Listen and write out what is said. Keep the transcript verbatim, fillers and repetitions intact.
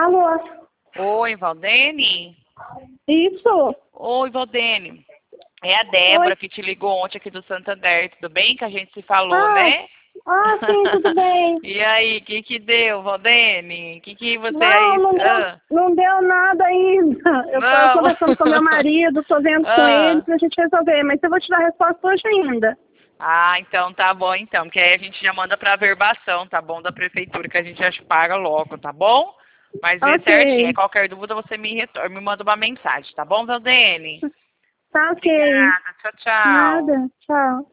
Alô? Oi, Valdene? Isso? Oi, Valdene. É a Débora Oi. que te ligou ontem aqui do Santander, tudo bem? Que a gente se falou, Ah, né? ah, sim, tudo bem. E aí, o que que deu, Valdene? O que que você Não, aí... não deu, Ah, não deu nada ainda. Eu tô não. conversando com meu marido, tô vendo com ele Ah. pra gente resolver, mas eu vou te dar a resposta hoje ainda. Ah, então tá bom então, porque aí a gente já manda pra verbação, tá bom, da prefeitura, que a gente já paga logo, tá bom? Mas vê certinho, aí Ok, qualquer dúvida você me retorna, me manda uma mensagem, tá bom, Valdene? tá ok. Obrigada, tchau, tchau. Nada, tchau.